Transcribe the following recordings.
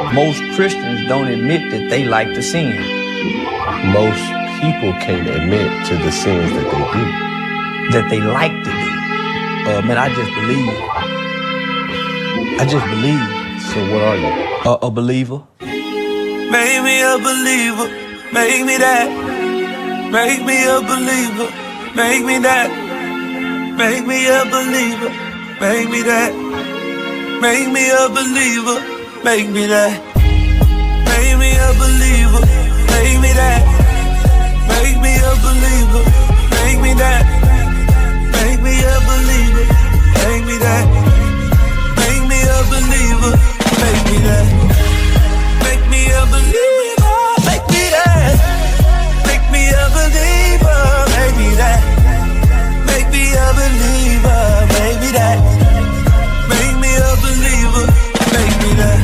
Most Christians don't admit that they like to sin. Most people can't admit to the sins that they do. That they like to do. Man, I just believe. So what are you? A believer. Make me a believer. Make me that. Make me a believer. Make me that. Make me a believer. Make me that. Make me a believer. Make me that. Make me a believer. Make me that. Make me a believer. Make me that. Make me a believer. Make me that. Make me a believer. Make me that. Make me a believer. Make me that. Make me a believer. Make me that. Make me a believer. Make me that. Make me a believer. Make me that.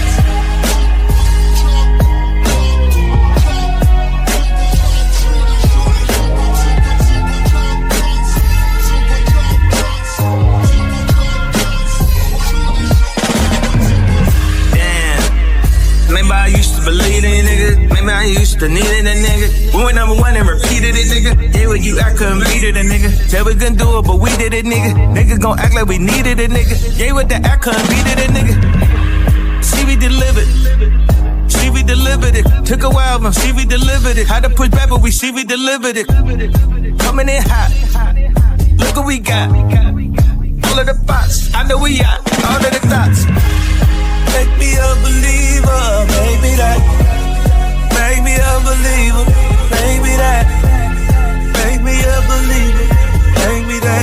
Believe it, nigga. Maybe I used to need it, a nigga. We went number one and repeated it, nigga. Yeah, with you, I couldn't beat it, a nigga. Said we couldn't do it, but we did it, nigga. Niggas gon' act like we needed it, nigga. Yeah, with the I couldn't beat it, a nigga. See, we delivered. See, we delivered it. Took a while, but see, we delivered it. Had to push back, but we see, we delivered it. Coming in hot. Look what we got. All of the bots. I know we out. All of the thoughts. Make me a believer, make me that. Make me a believer, make me that. Make me a believer, make me that.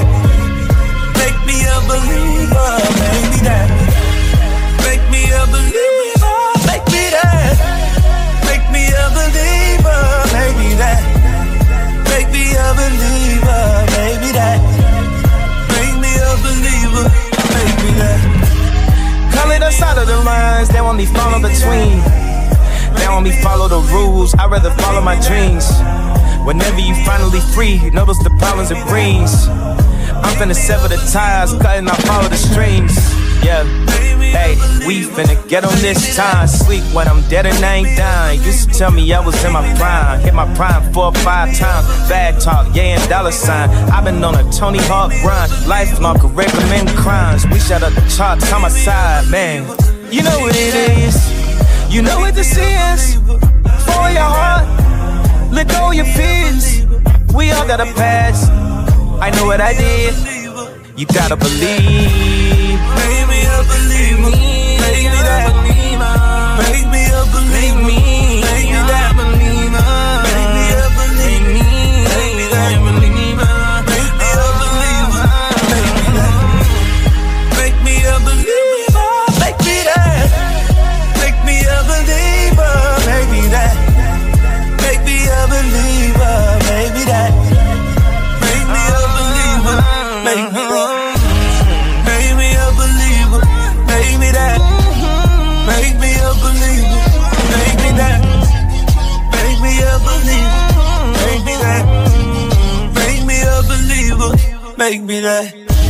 Make me a believer, make me that. Make me a believer, make me that. Make me a believer, make me that. Make me a believer, make me that. Make me a believer, make me that. Calling us out of the lines, they want me fall in between. They want me follow the rules, I'd rather follow my dreams. Whenever you finally free, notice the problems it brings. I'm finna sever the ties, cutting off all of the strings. Yeah, hey, we finna get on this time. Sleep when I'm dead and I ain't dying. Used to tell me I was in my prime. Hit my prime 4 or 5 times. Bad talk, yeah, and dollar sign. I've been on a Tony Hawk grind. Lifelong curriculum and crimes. We shut up the charts on my side, man. You know what it is. You know what this is. For your heart, let go your fears. We all got a past. I know what I did. You gotta believe. Make me a believer. Make me that. Make me a believer. Make me that. Make me a believer. Make me that. Make me a believer. Make me that. Make me a believer. Make me that. Make me a believer. Make me that. Make me a believer. Make me that. Make me a believer. Make me that. Make me a believer. Make me that. Make me a believer. Make me that. Make me a believer. Make me that. Make me a believer. Make me that.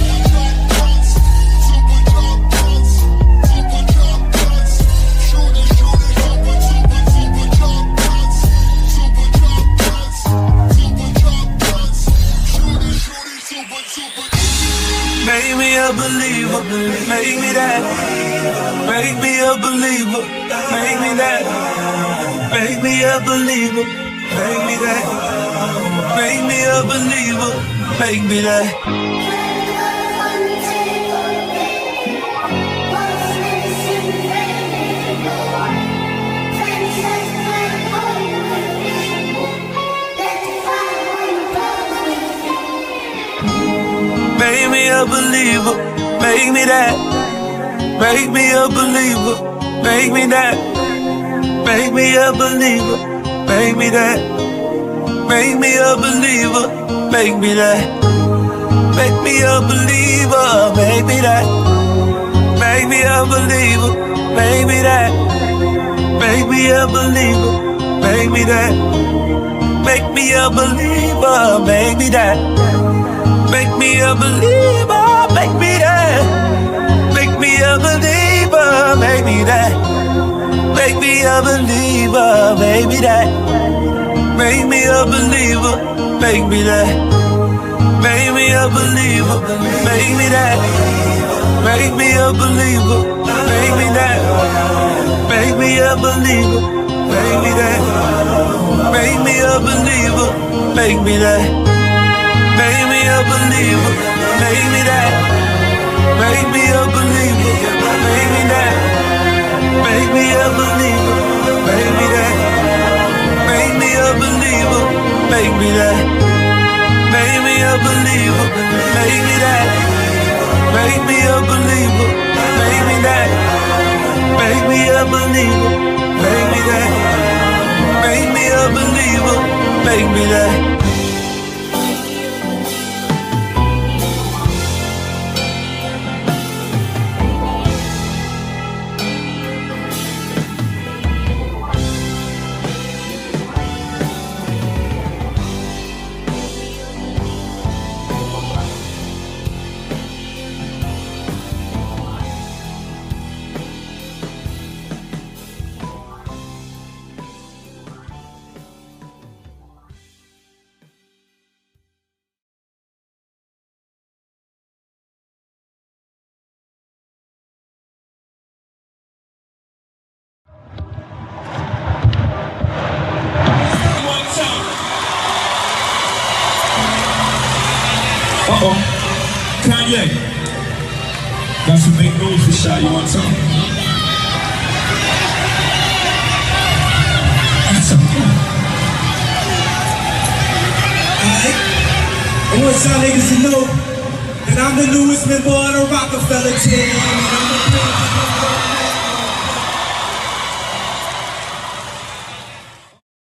Make me a believer, make me that. Make me a believer, make me that. Make me a believer, make me that. Make me a believer, make me that. Make me a believer, make me that. Make me a believer, make me that. Make me a believer, make me that. Make me a believer, make me that. Make me a believer, make me that. Make me a believer, make me that. Make me a believer, make me that. Make me a believer, make me that. Make me a believer, make me that. Make me a believer, make me that. a believer, make me that. Make me a believer, make me that. Make me a believer, make me that. Make me a believer, make me that. Make me a believer, make me that. Make me a believer, make me that. Make me a believer, make me that. Make me a believer, make me that. Make me a believer, make me that. Make me a believer, make me that. Make me a believer, make me that. Make me a believer, make me that. Make me a believer, make me that. Make me a believer, make me that. Uh-oh. Kanye. Got some big news for Shy. You want some? Alright? I want y'all niggas to know that I'm the newest member of the Rockefeller team.